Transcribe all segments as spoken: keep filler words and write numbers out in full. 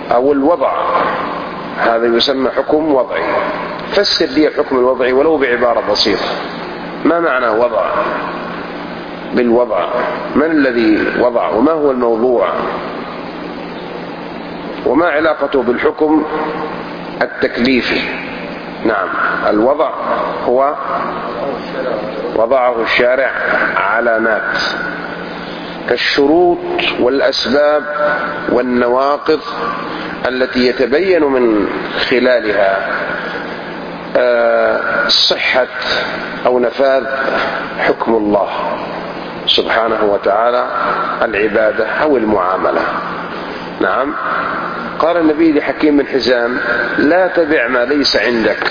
أو الوضع، هذا يسمى حكم وضعي. فسر لي الحكم الوضعي ولو بعبارة بسيطة. ما معنى وضع؟ بالوضع من الذي وضع، وما هو الموضوع، وما علاقته بالحكم التكليفي؟ نعم، الوضع هو وضعه الشارع علامات كالشروط والأسباب والنواقض التي يتبين من خلالها صحة أو نفاذ حكم الله سبحانه وتعالى، العبادة أو المعاملة. نعم. قال النبي لحكيم بن حزام: لا تبع ما ليس عندك.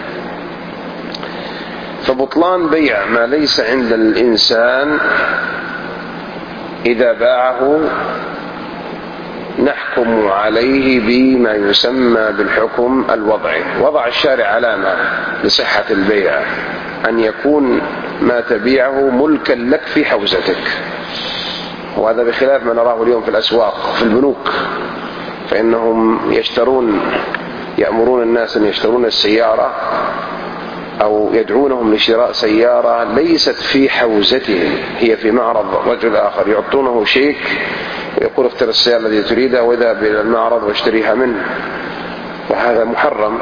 فبطلان بيع ما ليس عند الإنسان إذا باعه نحكم عليه بما يسمى بالحكم الوضعي. وضع الشارع علامة لصحة البيع أن يكون ما تبيعه ملكا لك في حوزتك، وهذا بخلاف ما نراه اليوم في الأسواق في البنوك، فإنهم يشترون يأمرون الناس أن يشترون السيارة أو يدعونهم لشراء سيارة ليست في حوزتهم، هي في معرض رجل آخر، يعطونه شيك ويقول اختر السيارة التي تريدها واذهب إلى المعرض واشتريها منه، وهذا محرم.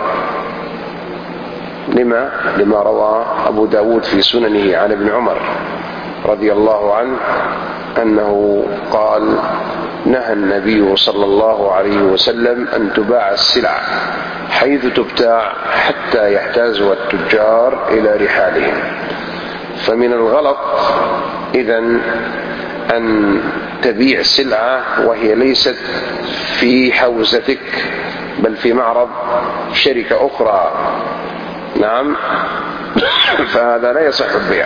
لما؟ لما روى أبو داود في سننه عن ابن عمر رضي الله عنه أنه قال: نهى النبي صلى الله عليه وسلم أن تباع السلع حيث تبتاع حتى يحتازها التجار إلى رحالهم. فمن الغلط إذن أن تبيع سلعة وهي ليست في حوزتك بل في معرض شركة أخرى. نعم. فهذا لا يصح البيع.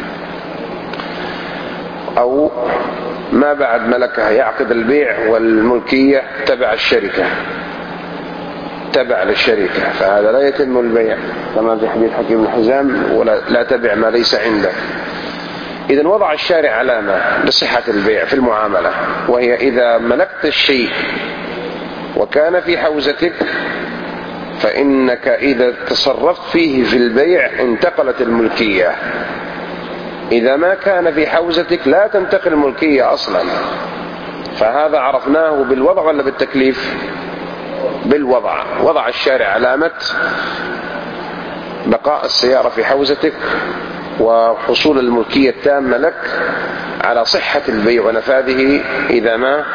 أو ما بعد ملكها يعقد البيع والملكية تبع الشركة تبع للشركة، فهذا لا يتم البيع كما في حديث حكيم بن حزام: ولا لا تبع ما ليس عندك. إذن وضع الشارع علامة لصحة البيع في المعاملة، وهي إذا ملكت الشيء وكان في حوزتك فإنك إذا تصرفت فيه في البيع انتقلت الملكية. إذا ما كان في حوزتك لا تنتقل الملكية أصلا. فهذا عرفناه بالوضع ولا بالتكليف؟ بالوضع. وضع الشارع علامة بقاء السيارة في حوزتك وحصول الملكية التامة لك على صحة البيع ونفاذه إذا ما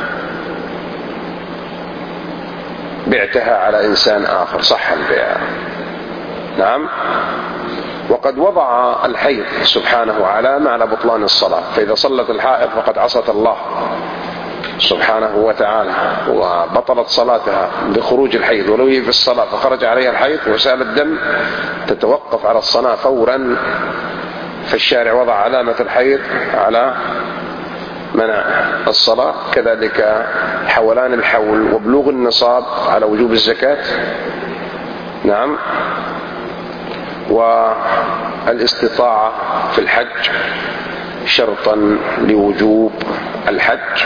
بعتها على إنسان آخر صح البيع. نعم. وقد وضع الحيض سبحانه علامة على بطلان الصلاة، فإذا صلت الحائض فقد عصت الله سبحانه وتعالى وبطلت صلاتها بخروج الحيض، ولو هي في الصلاة فخرج عليها الحيض وسال الدم تتوقف على الصلاة فورا. فالشارع وضع علامة الحيض على منع الصلاة، كذلك حولان الحول وبلوغ النصاب على وجوب الزكاة. نعم. والاستطاعة في الحج شرطا لوجوب الحج،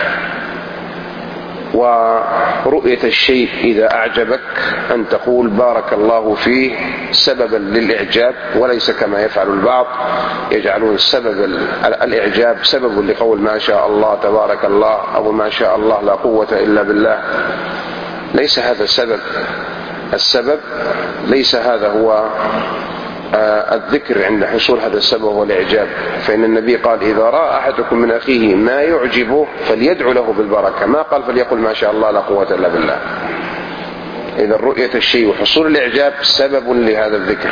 ورؤية الشيء إذا أعجبك أن تقول بارك الله فيه سببا للإعجاب، وليس كما يفعل البعض يجعلون سبب الإعجاب سبب لقول ما شاء الله تبارك الله أو ما شاء الله لا قوة إلا بالله. ليس هذا السبب. السبب ليس هذا هو الذكر عند حصول هذا السبب هو الإعجاب. فإن النبي قال إذا رأى أحدكم من أخيه ما يعجبه فليدعو له بالبركة، ما قال فليقل ما شاء الله لا قوة إلا بالله. إذا رؤية الشيء وحصول الإعجاب سبب لهذا الذكر،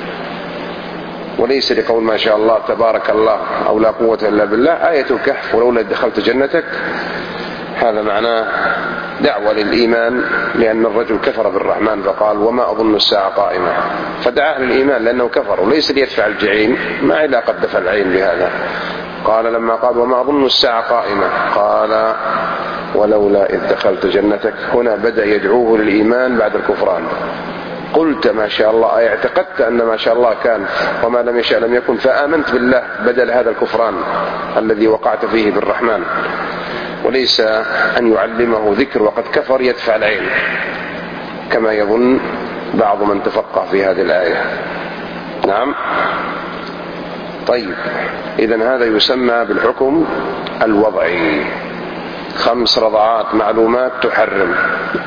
وليس لقول ما شاء الله تبارك الله أو لا قوة إلا بالله. آية الكهف ولولا دخلت جنتك هذا معناه دعوة للإيمان، لأن الرجل كفر بالرحمن فقال وما أظن الساعة قائمة، فدعاه للإيمان لأنه كفر وليس ليدفع الجحيم، ما علاقة دفع العين بهذا. قال لما قال وما أظن الساعة قائمة قال ولولا إذ دخلت جنتك، هنا بدأ يدعوه للإيمان بعد الكفران. قلت ما شاء الله أي اعتقدت أن ما شاء الله كان وما لم يشاء لم يكن، فآمنت بالله بدل هذا الكفران الذي وقعت فيه بالرحمن. وليس أن يعلمه ذكر وقد كفر يدفع العين كما يظن بعض من تفقه في هذه الآية. نعم. طيب، إذن هذا يسمى بالحكم الوضعي. خمس رضعات معلومات تحرم.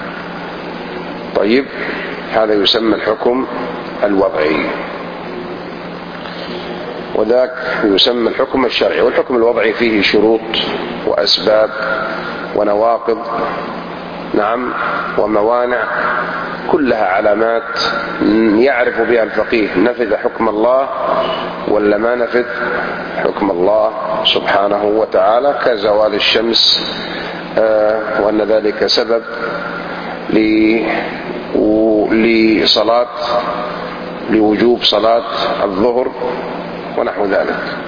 طيب، هذا يسمى الحكم الوضعي، وذاك يسمى الحكم الشرعي. والحكم الوضعي فيه شروط وأسباب ونواقض، نعم، وموانع، كلها علامات يعرف بها الفقيه نفذ حكم الله ولا ما نفذ حكم الله سبحانه وتعالى، كزوال الشمس آه وأن ذلك سبب لصلاة لوجوب صلاة الظهر ونحو ذلك.